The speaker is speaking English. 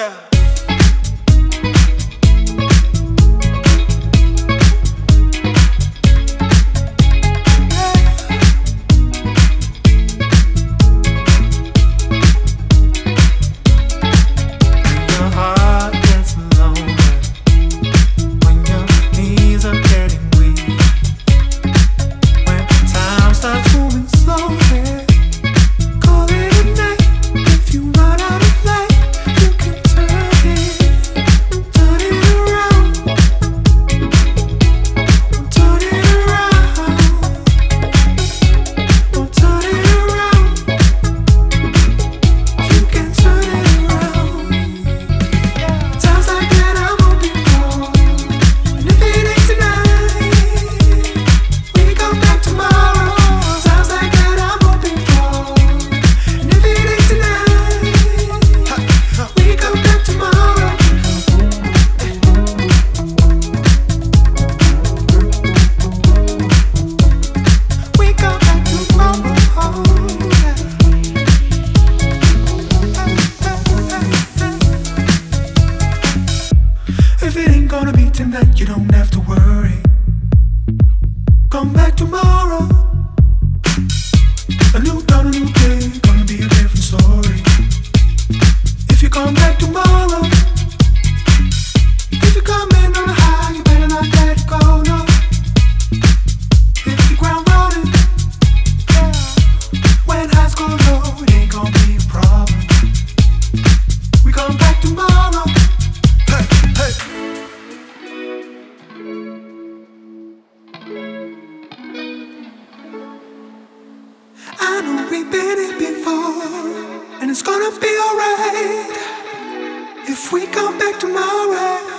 Yeah. Tonight you don't have to worry. Come back tomorrow. A new dawn, a new day, gonna be a different story. If you come back tomorrow, if you come in on a high, you better not let it go, no. Hit the ground running, yeah. When highs go low, it ain't gonna be a problem. We come back tomorrow. Hey, hey. I know we've been here before, and it's gonna be alright if we come back tomorrow.